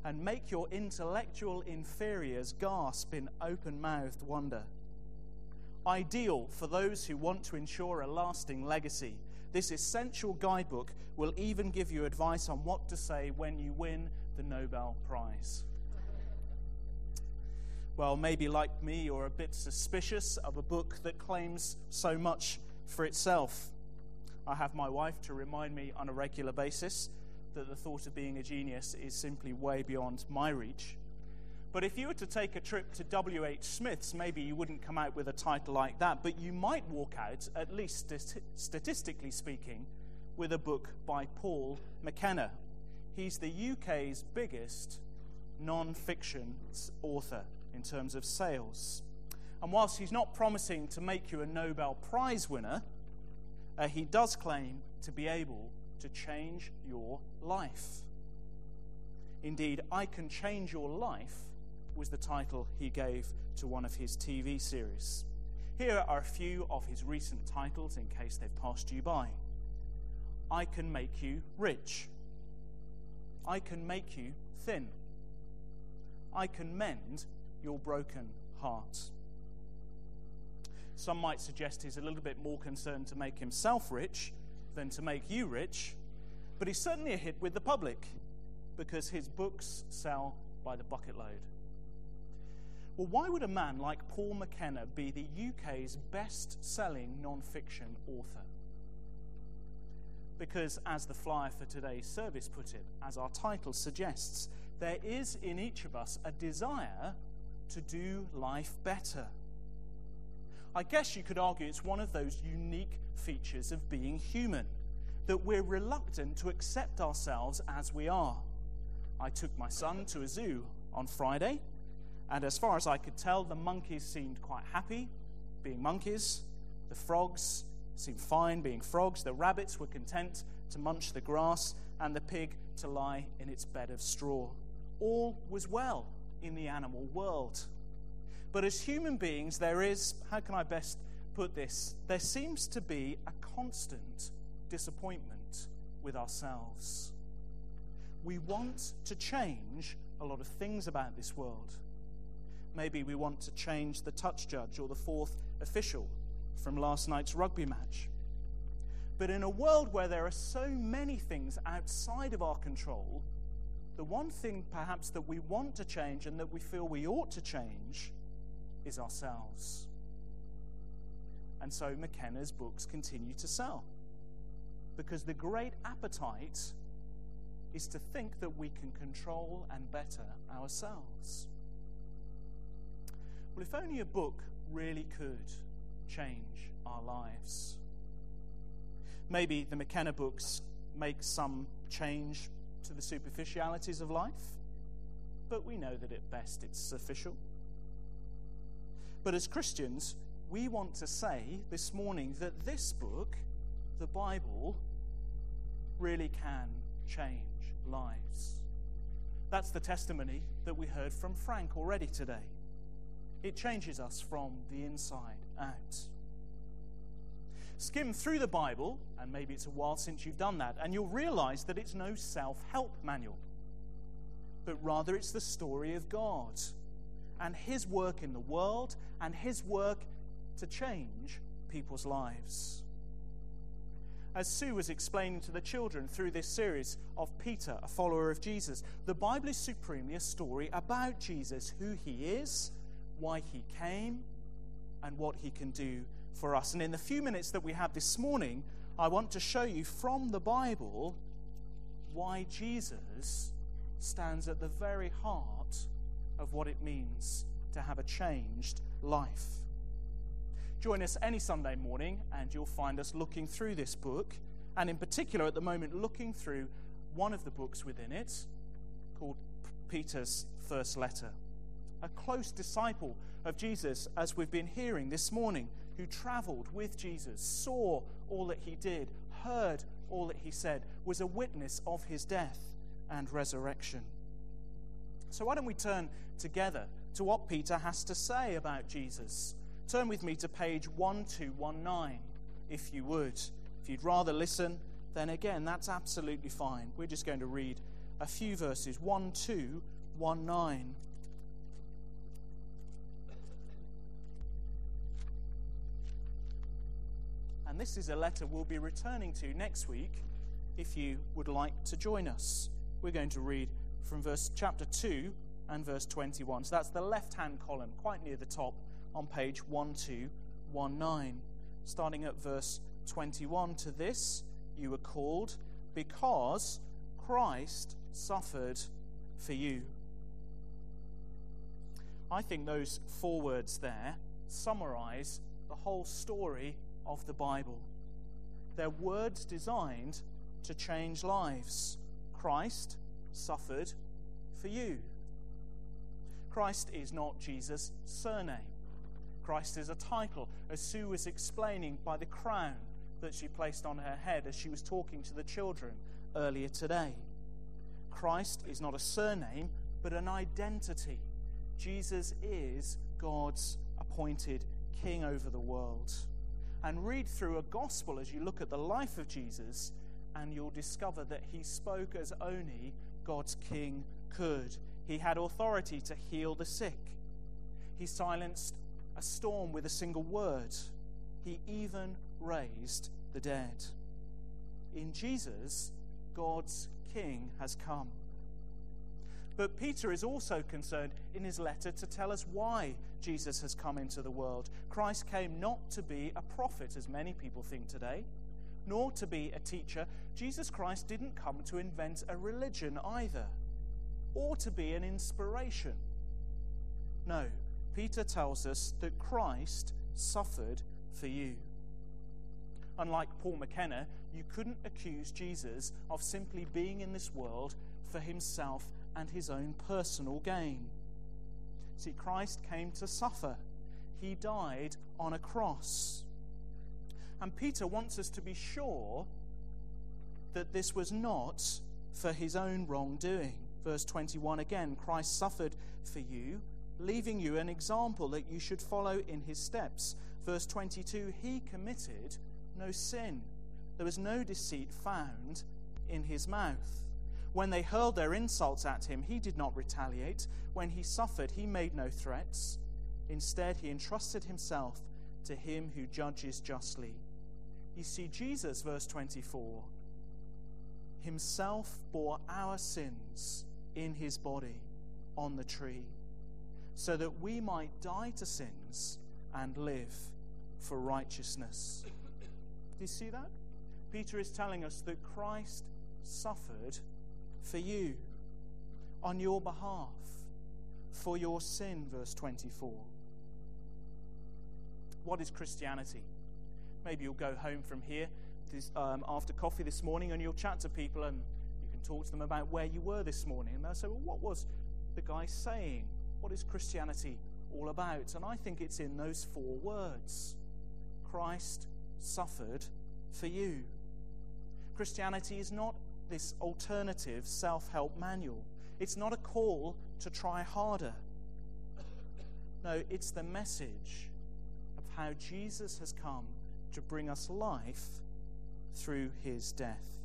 and make your intellectual inferiors gasp in open-mouthed wonder. Ideal for those who want to ensure a lasting legacy, this essential guidebook will even give you advice on what to say when you win the Nobel Prize. Well, maybe like me, you're a bit suspicious of a book that claims so much for itself. I have my wife to remind me on a regular basis that the thought of being a genius is simply way beyond my reach. But if you were to take a trip to W.H. Smith's, maybe you wouldn't come out with a title like that, but you might walk out, at least statistically speaking, with a book by Paul McKenna. He's the UK's biggest non-fiction author in terms of sales. And whilst he's not promising to make you a Nobel Prize winner, he does claim to be able to change your life. Indeed, I Can Change Your Life was the title he gave to one of his TV series. Here are a few of his recent titles in case they've passed you by. I Can Make You Rich. I Can Make You Thin. I Can Mend Your Broken Heart. Some might suggest he's a little bit more concerned to make himself rich than to make you rich, but he's certainly a hit with the public because his books sell by the bucket load. Well, why would a man like Paul McKenna be the UK's best-selling non-fiction author? Because, as the flyer for today's service put it, as our title suggests, there is in each of us a desire to do life better. I guess you could argue it's one of those unique features of being human, that we're reluctant to accept ourselves as we are. I took my son to a zoo on Friday, and as far as I could tell, the monkeys seemed quite happy being monkeys. The frogs seemed fine being frogs. The rabbits were content to munch the grass, and the pig to lie in its bed of straw. All was well in the animal world. But as human beings, there is, how can I best put this? There seems to be a constant disappointment with ourselves. We want to change a lot of things about this world. Maybe we want to change the touch judge or the fourth official from last night's rugby match. But in a world where there are so many things outside of our control, the one thing perhaps that we want to change and that we feel we ought to change is ourselves. And so McKenna's books continue to sell, because the great appetite is to think that we can control and better ourselves. Well, if only a book really could change our lives. Maybe the McKenna books make some change to the superficialities of life, but we know that at best it's superficial. But as Christians, we want to say this morning that this book, the Bible, really can change lives. That's the testimony that we heard from Frank already today. It changes us from the inside out. Skim through the Bible, and maybe it's a while since you've done that, and you'll realize that it's no self-help manual, but rather it's the story of God and his work in the world and his work to change people's lives. As Sue was explaining to the children through this series of Peter, a follower of Jesus, the Bible is supremely a story about Jesus, who he is, why he came, and what he can do for us. And in the few minutes that we have this morning, I want to show you from the Bible why Jesus stands at the very heart of what it means to have a changed life. Join us any Sunday morning and you'll find us looking through this book, and in particular at the moment looking through one of the books within it called Peter's First Letter. A close disciple of Jesus, as we've been hearing this morning, who travelled with Jesus, saw all that he did, heard all that he said, was a witness of his death and resurrection. So why don't we turn together to what Peter has to say about Jesus? Turn with me to page 1219, if you would. If you'd rather listen, then again, that's absolutely fine. We're just going to read a few verses, 1:2, 1:9. And this is a letter we'll be returning to next week if you would like to join us. We're going to read from chapter 2 and verse 21. So that's the left-hand column, quite near the top on page 1219. Starting at verse 21, to this you were called because Christ suffered for you. I think those 4 words there summarize the whole story of the Bible. They're words designed to change lives. Christ suffered for you. Christ is not Jesus' surname. Christ is a title, as Sue was explaining by the crown that she placed on her head as she was talking to the children earlier today. Christ is not a surname, but an identity. Jesus is God's appointed King over the world. And read through a gospel as you look at the life of Jesus, and you'll discover that he spoke as only God's King could. He had authority to heal the sick. He silenced a storm with a single word. He even raised the dead. In Jesus, God's King has come. But Peter is also concerned in his letter to tell us why Jesus has come into the world. Christ came not to be a prophet, as many people think today, nor to be a teacher. Jesus Christ didn't come to invent a religion either, or to be an inspiration. No, Peter tells us that Christ suffered for you. Unlike Paul McKenna, you couldn't accuse Jesus of simply being in this world for himself and his own personal gain. See, Christ came to suffer. He died on a cross. And Peter wants us to be sure that this was not for his own wrongdoing. Verse 21 again, Christ suffered for you, leaving you an example that you should follow in his steps. Verse 22, he committed no sin. There was no deceit found in his mouth. When they hurled their insults at him, he did not retaliate. When he suffered, he made no threats. Instead, he entrusted himself to him who judges justly. You see, Jesus, verse 24, himself bore our sins in his body on the tree, so that we might die to sins and live for righteousness. Do you see that? Peter is telling us that Christ suffered for you, on your behalf, for your sin, verse 24. What is Christianity? Maybe you'll go home from here after coffee this morning and you'll chat to people and you can talk to them about where you were this morning. And they'll say, well, what was the guy saying? What is Christianity all about? And I think it's in those 4 words. Christ suffered for you. Christianity is not this alternative self-help manual. It's not a call to try harder. No, it's the message of how Jesus has come to bring us life through his death.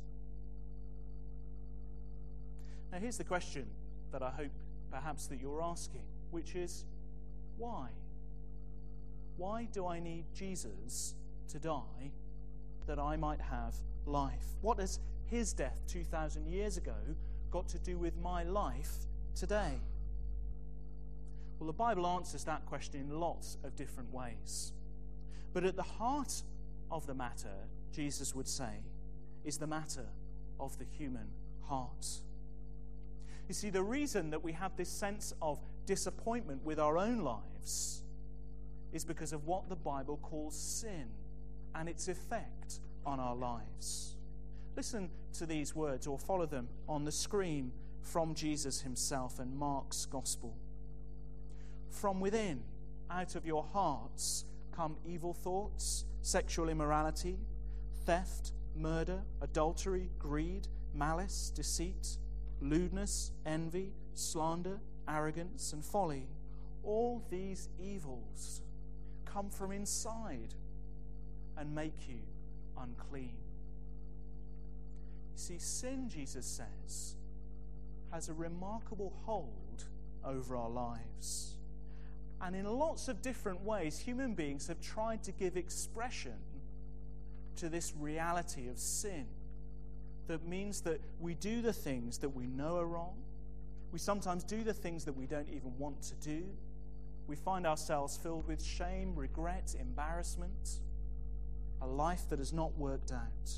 Now here's the question that I hope perhaps that you're asking, which is, why? Why do I need Jesus to die that I might have life? What has his death 2,000 years ago got to do with my life today? Well, the Bible answers that question in lots of different ways. But at the heart of the matter, Jesus would say, is the matter of the human heart. You see, the reason that we have this sense of disappointment with our own lives is because of what the Bible calls sin and its effect on our lives. Listen to these words, or follow them on the screen, from Jesus himself and Mark's Gospel. From within, out of your hearts, come evil thoughts, sexual immorality, theft, murder, adultery, greed, malice, deceit, lewdness, envy, slander, arrogance, and folly. All these evils come from inside and make you unclean. See, sin, Jesus says, has a remarkable hold over our lives. And in lots of different ways, human beings have tried to give expression to this reality of sin. That means that we do the things that we know are wrong. We sometimes do the things that we don't even want to do. We find ourselves filled with shame, regret, embarrassment, a life that has not worked out.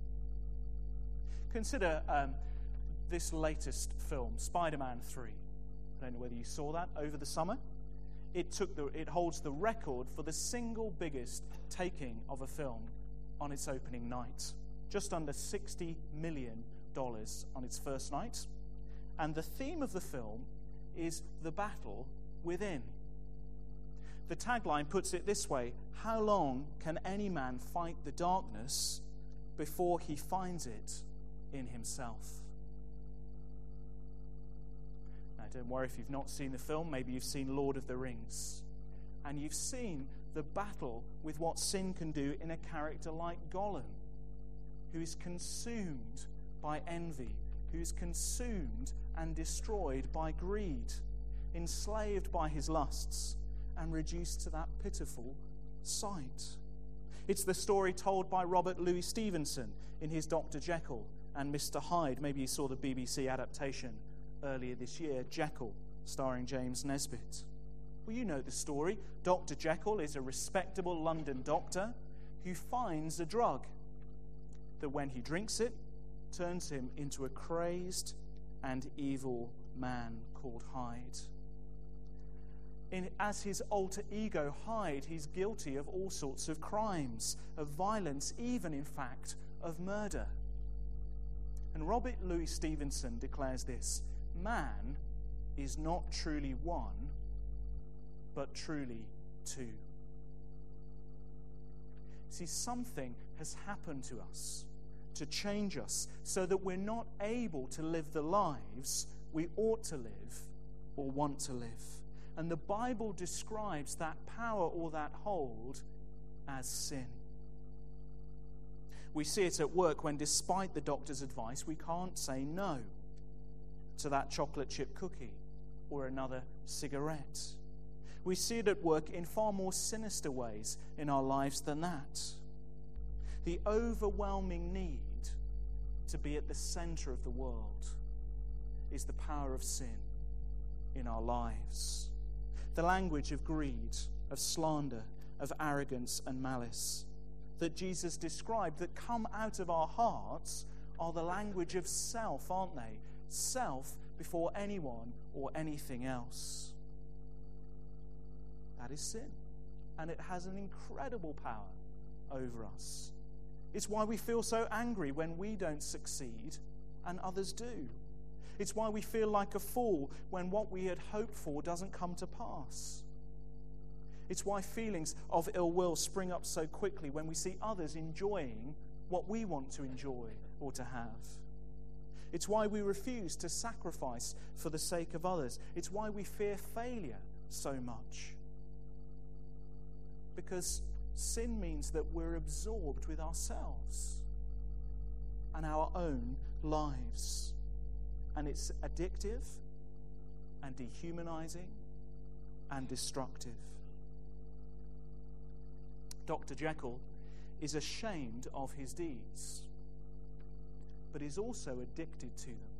Consider this latest film, Spider-Man 3. I don't know whether you saw that over the summer. It holds the record for the single biggest taking of a film on its opening night. Just under $60 million on its first night. And the theme of the film is the battle within. The tagline puts it this way: how long can any man fight the darkness before he finds it in himself? Now, don't worry if you've not seen the film. Maybe you've seen Lord of the Rings. And you've seen the battle with what sin can do in a character like Gollum, who is consumed by envy, who is consumed and destroyed by greed, enslaved by his lusts, and reduced to that pitiful sight. It's the story told by Robert Louis Stevenson in his Dr. Jekyll and Mr. Hyde. Maybe you saw the BBC adaptation earlier this year, Jekyll, starring James Nesbitt. Well, you know the story. Dr. Jekyll is a respectable London doctor who finds a drug that, when he drinks it, turns him into a crazed and evil man called Hyde. As his alter ego, Hyde, he's guilty of all sorts of crimes, of violence, even, in fact, of murder. And Robert Louis Stevenson declares this: man is not truly one, but truly two. See, something has happened to us to change us so that we're not able to live the lives we ought to live or want to live. And the Bible describes that power or that hold as sin. We see it at work when, despite the doctor's advice, we can't say no to that chocolate chip cookie or another cigarette. We see it at work in far more sinister ways in our lives than that. The overwhelming need to be at the center of the world is the power of sin in our lives. The language of greed, of slander, of arrogance and malice that Jesus described that come out of our hearts are the language of self, aren't they? Self before anyone or anything else. That is sin. And it has an incredible power over us. It's why we feel so angry when we don't succeed and others do. It's why we feel like a fool when what we had hoped for doesn't come to pass. It's why feelings of ill will spring up so quickly when we see others enjoying what we want to enjoy or to have. It's why we refuse to sacrifice for the sake of others. It's why we fear failure so much. Because sin means that we're absorbed with ourselves and our own lives. And it's addictive and dehumanizing and destructive. Dr. Jekyll is ashamed of his deeds, but is also addicted to them.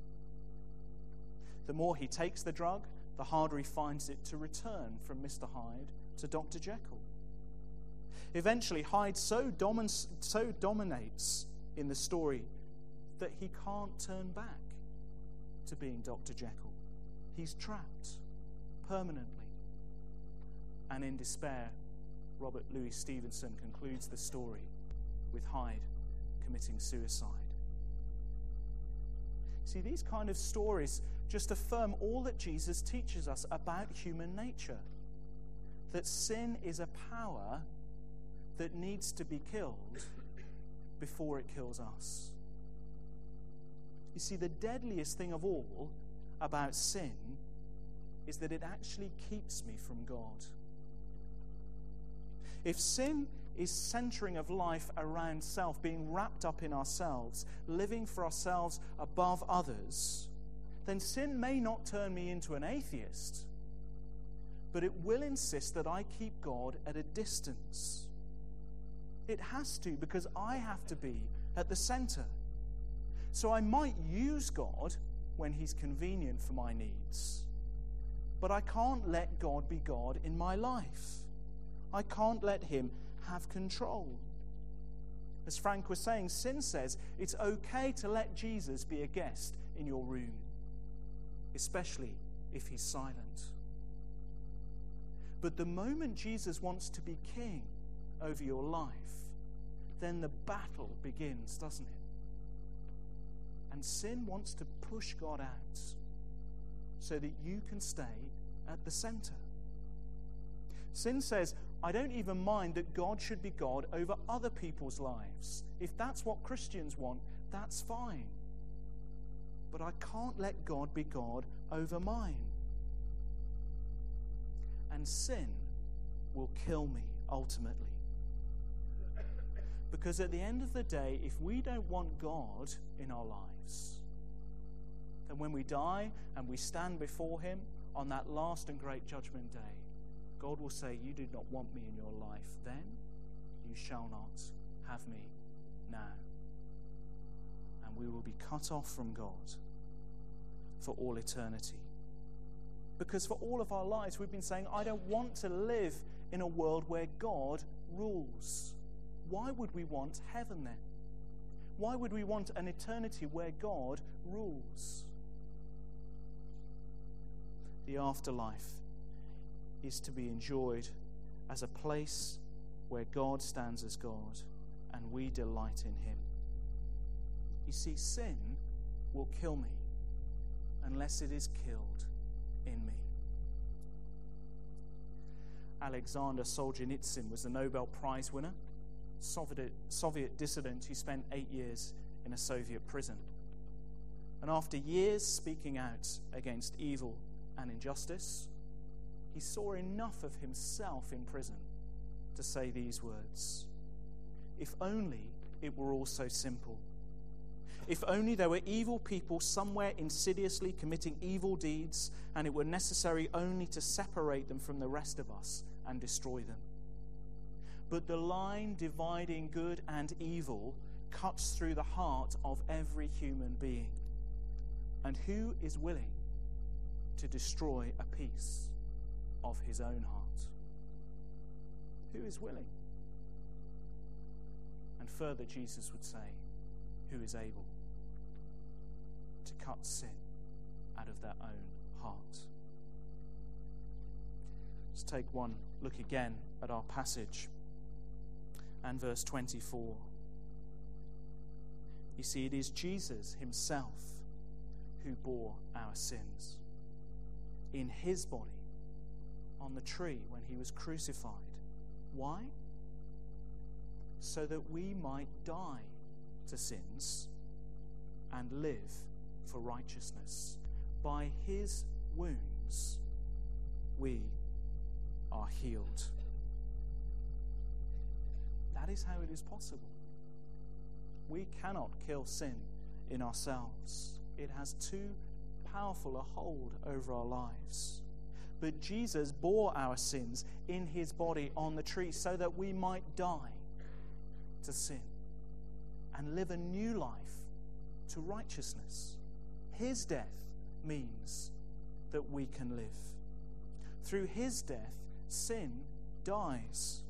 The more he takes the drug, the harder he finds it to return from Mr. Hyde to Dr. Jekyll. Eventually, Hyde so dominates in the story that he can't turn back to being Dr. Jekyll. He's trapped permanently. And in despair, Robert Louis Stevenson concludes the story with Hyde committing suicide. See, these kind of stories just affirm all that Jesus teaches us about human nature. That sin is a power that needs to be killed before it kills us. You see, the deadliest thing of all about sin is that it actually keeps me from God. If sin is centering of life around self, being wrapped up in ourselves, living for ourselves above others, then sin may not turn me into an atheist, but it will insist that I keep God at a distance. It has to, because I have to be at the center. So I might use God when he's convenient for my needs, but I can't let God be God in my life. I can't let him have control. As Frank was saying, sin says it's okay to let Jesus be a guest in your room, especially if he's silent. But the moment Jesus wants to be king over your life, then the battle begins, doesn't it? And sin wants to push God out so that you can stay at the center. Sin says, I don't even mind that God should be God over other people's lives. If that's what Christians want, that's fine. But I can't let God be God over mine. And sin will kill me ultimately. Because at the end of the day, if we don't want God in our lives, then when we die and we stand before him on that last and great judgment day, God will say, you did not want me in your life then, you shall not have me now. And we will be cut off from God for all eternity. Because for all of our lives we've been saying, I don't want to live in a world where God rules. Why would we want heaven then? Why would we want an eternity where God rules? The afterlife is to be enjoyed as a place where God stands as God and we delight in him. You see, sin will kill me unless it is killed in me. Alexander Solzhenitsyn was the Nobel Prize winner, Soviet dissident who spent 8 years in a Soviet prison. And after years speaking out against evil and injustice, he saw enough of himself in prison to say these words: if only it were all so simple. If only there were evil people somewhere insidiously committing evil deeds, and it were necessary only to separate them from the rest of us and destroy them. But the line dividing good and evil cuts through the heart of every human being. And who is willing to destroy a piece of his own heart? Who is willing? And further, Jesus would say, who is able to cut sin out of their own heart? Let's take one look again at our passage and verse 24. You see, it is Jesus himself who bore our sins in his body on the tree when he was crucified. Why? So that we might die to sins and live for righteousness. By his wounds we are healed. That is how it is possible. We cannot kill sin in ourselves. It has too powerful a hold over our lives. But Jesus bore our sins in his body on the tree so that we might die to sin and live a new life to righteousness. His death means that we can live. Through his death, sin dies.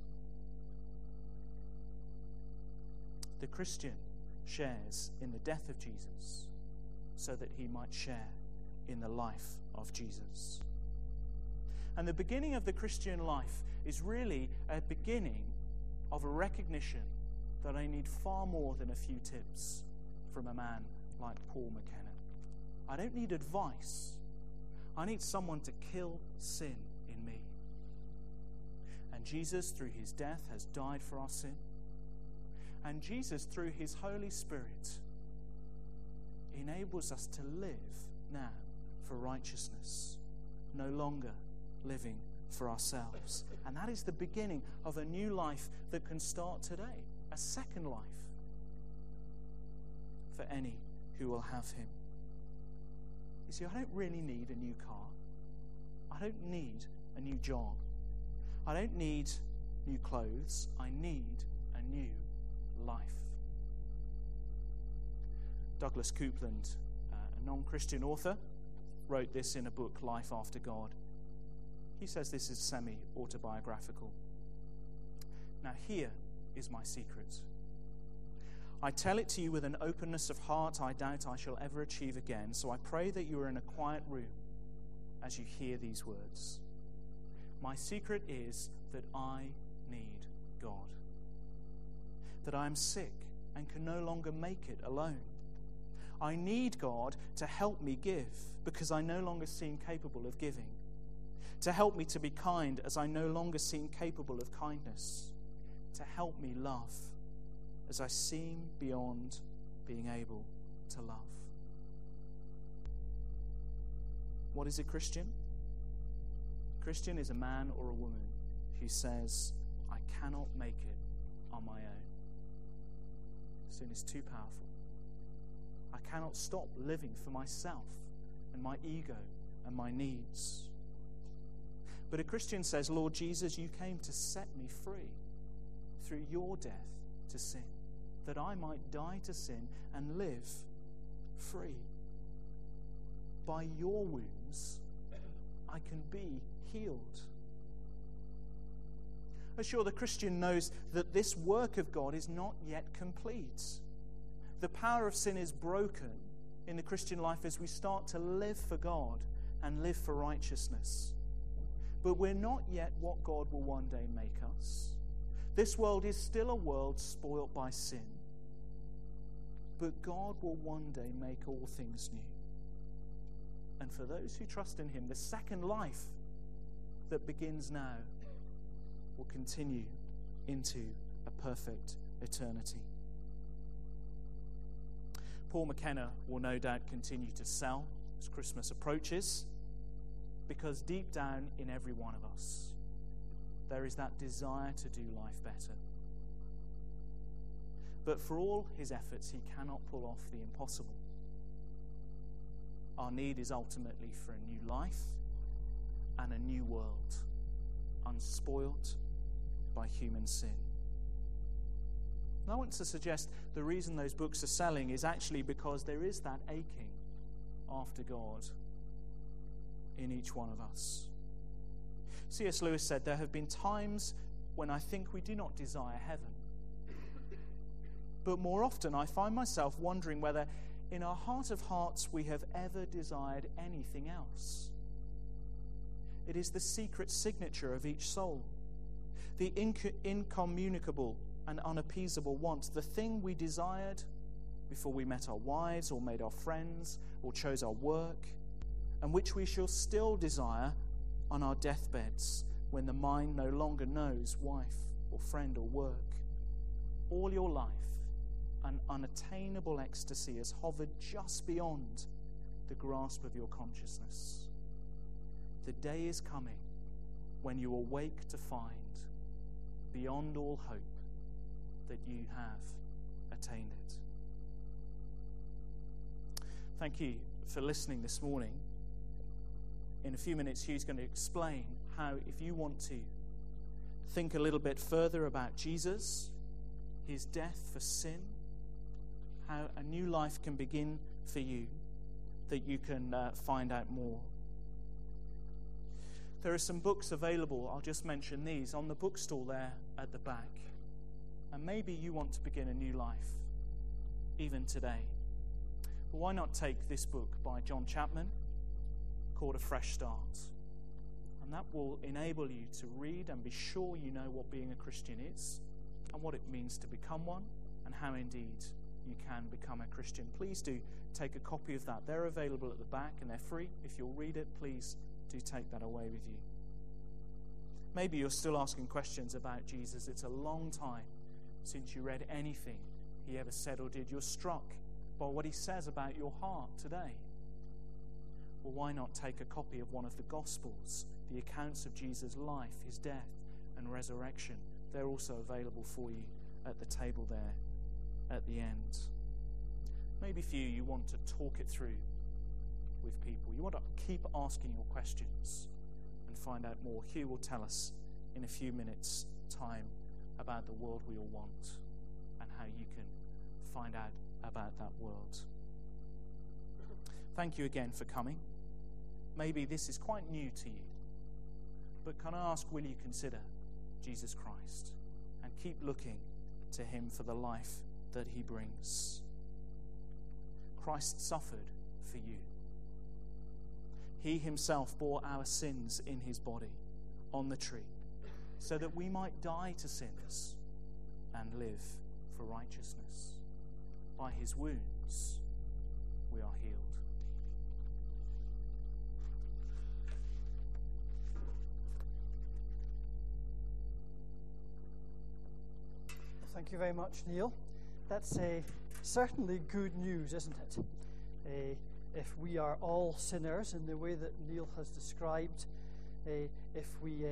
The Christian shares in the death of Jesus so that he might share in the life of Jesus. And the beginning of the Christian life is really a beginning of a recognition that I need far more than a few tips from a man like Paul McKenna. I don't need advice. I need someone to kill sin in me. And Jesus, through his death, has died for our sin. And Jesus, through his Holy Spirit, enables us to live now for righteousness, no longer living for ourselves. And that is the beginning of a new life that can start today, a second life for any who will have him. You see, I don't really need a new car. I don't need a new job. I don't need new clothes. I need a new life. Douglas Coupland, a non-Christian author, wrote this in a book, Life After God. He says this is semi-autobiographical. Now here is my secret. I tell it to you with an openness of heart I doubt I shall ever achieve again, so I pray that you are in a quiet room as you hear these words. My secret is that I need God. That I am sick and can no longer make it alone. I need God to help me give because I no longer seem capable of giving. To help me to be kind as I no longer seem capable of kindness. To help me love as I seem beyond being able to love. What is a Christian? A Christian is a man or a woman who says, I cannot make it on my own. Sin is too powerful. I cannot stop living for myself and my ego and my needs. But a Christian says, Lord Jesus, you came to set me free through your death to sin, that I might die to sin and live free. By your wounds, I can be healed. Sure, the Christian knows that this work of God is not yet complete. The power of sin is broken in the Christian life as we start to live for God and live for righteousness. But we're not yet what God will one day make us. This world is still a world spoilt by sin. But God will one day make all things new. And for those who trust in him, the second life that begins now will continue into a perfect eternity. Paul McKenna will no doubt continue to sell as Christmas approaches, because deep down in every one of us, there is that desire to do life better. But for all his efforts, he cannot pull off the impossible. Our need is ultimately for a new life and a new world, unspoilt by human sin. And I want to suggest the reason those books are selling is actually because there is that aching after God in each one of us. C.S. Lewis said, there have been times when I think we do not desire heaven. But more often I find myself wondering whether in our heart of hearts we have ever desired anything else. It is the secret signature of each soul, the incommunicable and unappeasable want, the thing we desired before we met our wives or made our friends or chose our work, and which we shall still desire on our deathbeds when the mind no longer knows wife or friend or work. All your life, an unattainable ecstasy has hovered just beyond the grasp of your consciousness. The day is coming when you awake to find, beyond all hope, that you have attained it. Thank you for listening this morning. In a few minutes, Hugh's going to explain how, if you want to think a little bit further about Jesus, his death for sin, how a new life can begin for you, that you can find out more. There are some books available. I'll just mention these on the bookstall there at the back. And maybe you want to begin a new life, even today. Well, why not take this book by John Chapman called A Fresh Start? And that will enable you to read and be sure you know what being a Christian is and what it means to become one and how indeed you can become a Christian. Please do take a copy of that. They're available at the back and they're free. If you'll read it, please do take that away with you. Maybe you're still asking questions about Jesus. It's a long time since you read anything he ever said or did. You're struck by what he says about your heart today. Well, why not take a copy of one of the Gospels, the accounts of Jesus' life, his death and resurrection? They're also available for you at the table there at the end. Maybe for you want to talk it through with people. You want to keep asking your questions and find out more. Hugh will tell us in a few minutes' time about the world we all want and how you can find out about that world. Thank you again for coming. Maybe this is quite new to you, but can I ask, will you consider Jesus Christ and keep looking to him for the life that he brings? Christ suffered for you. He himself bore our sins in his body on the tree so that we might die to sins and live for righteousness. By his wounds we are healed. Thank you very much, Neil. That's certainly good news, isn't it? If we are all sinners in the way that Neil has described, if we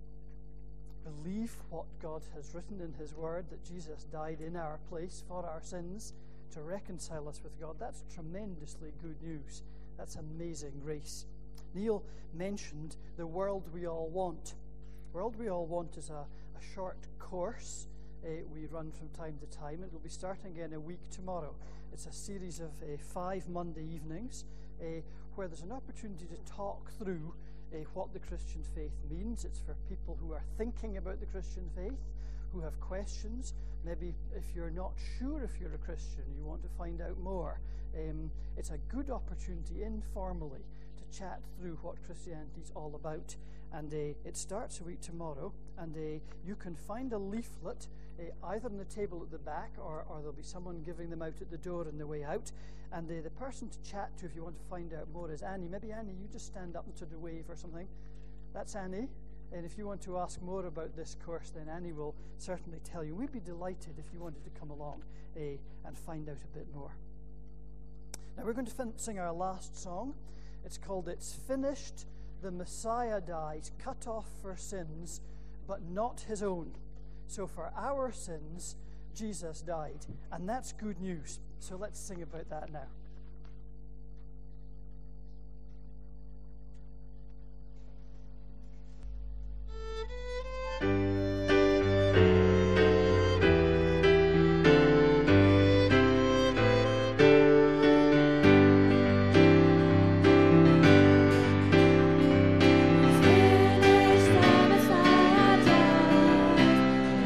believe what God has written in his word, that Jesus died in our place for our sins to reconcile us with God, that's tremendously good news. That's amazing grace. Neil mentioned the world we all want. The world we all want is a short course we run from time to time. It will be starting again a week tomorrow. It's a series of 5 Monday evenings where there's an opportunity to talk through what the Christian faith means. It's for people who are thinking about the Christian faith, who have questions. Maybe if you're not sure if you're a Christian, you want to find out more. It's a good opportunity informally to chat through what Christianity is all about. And it starts a week tomorrow, and you can find a leaflet either on the table at the back, or there'll be someone giving them out at the door on the way out. And the person to chat to if you want to find out more is Annie. Maybe Annie, you just stand up and sort of wave or something. That's Annie. And if you want to ask more about this course, then Annie will certainly tell you. We'd be delighted if you wanted to come along and find out a bit more. Now we're going to sing our last song. It's called "It's Finished." The Messiah died, cut off for sins, but not his own. So for our sins, Jesus died. And that's good news. So let's sing about that now.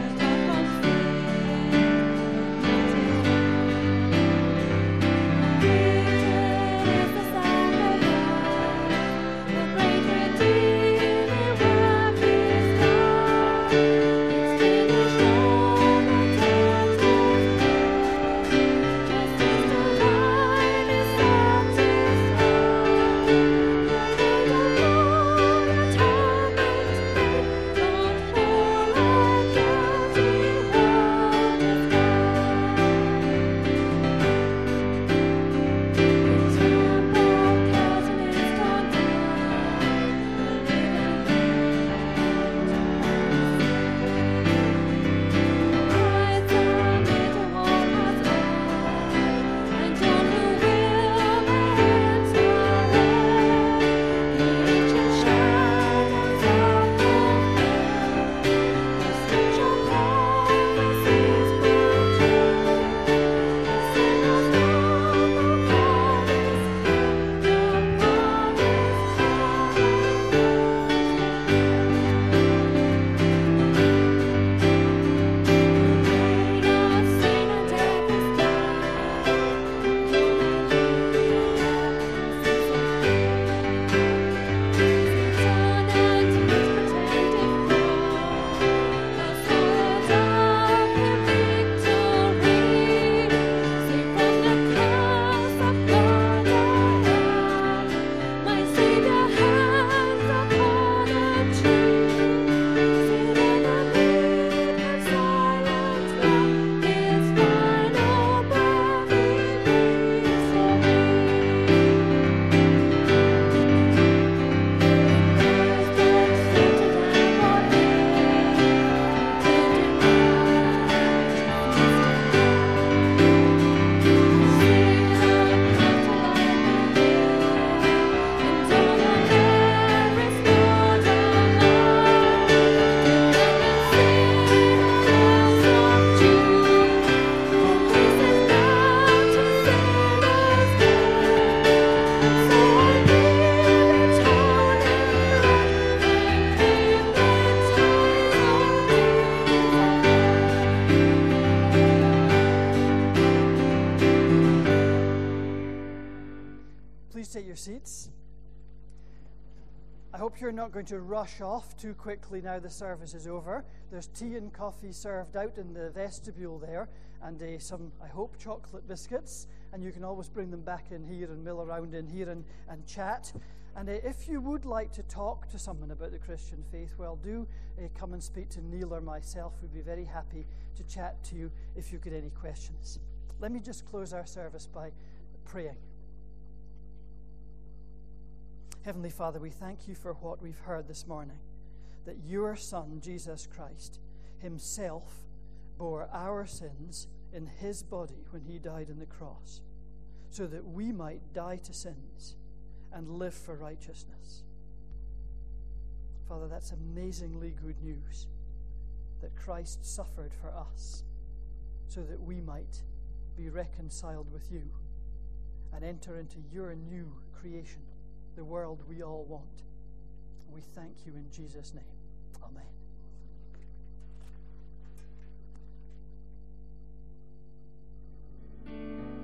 Finished, the Messiah died. I hope you're not going to rush off too quickly now the service is over. There's tea and coffee served out in the vestibule there, and some, I hope, chocolate biscuits. And you can always bring them back in here and mill around in here and chat. And if you would like to talk to someone about the Christian faith, well, do come and speak to Neil or myself. We'd be very happy to chat to you if you've got any questions. Let me just close our service by praying. Heavenly Father, we thank you for what we've heard this morning, that your Son, Jesus Christ, himself bore our sins in his body when he died on the cross, so that we might die to sins and live for righteousness. Father, that's amazingly good news, that Christ suffered for us so that we might be reconciled with you and enter into your new creation, the world we all want. We thank you in Jesus' name. Amen.